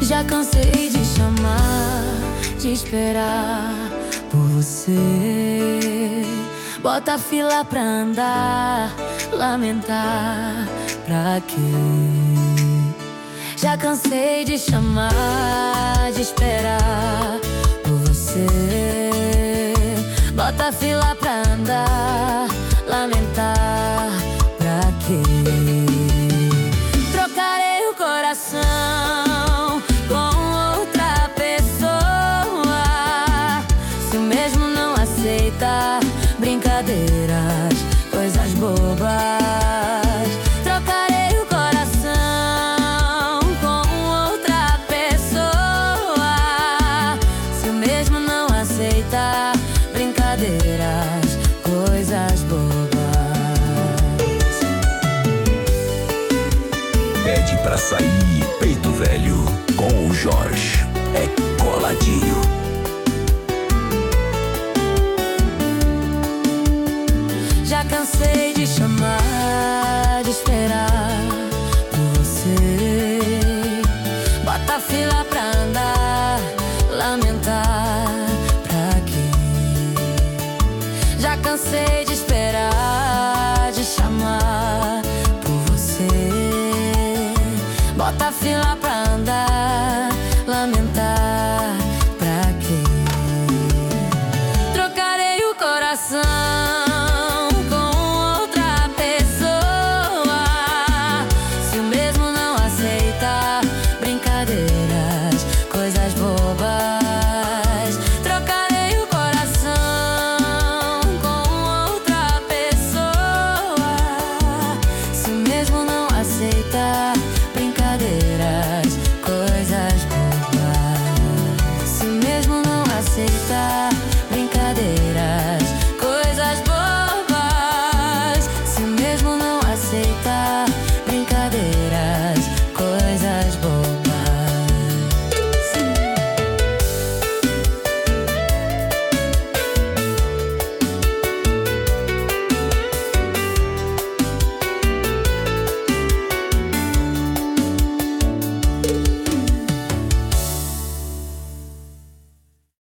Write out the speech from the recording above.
Já cansei de chamar, de esperar por você. Bota fila pra andar, lamentar pra quê? Já cansei de chamar, de esperar por você. Bota fila pra andar, lamentar pra quê? Trocarei o coração com outra pessoa. Se o mesmo não aceita brincadeiras, coisas bobas. Trocarei o coração com outra pessoa. Se o mesmo não aceita brincadeiras, coisas bobas. Pede pra sair, Peito Velho, com o Jorge. É coladinho. Já cansei de chamar, de esperar por você. Bota fila pra andar, lamentar pra quê? Já cansei de esperar, de chamar por você. Bota fila pra andar, lamentar pra quê? Trocarei o coração com outra pessoa. Se o mesmo não aceita brincadeiras, coisas bobas. Trocarei o coração com outra pessoa. Se o mesmo não aceita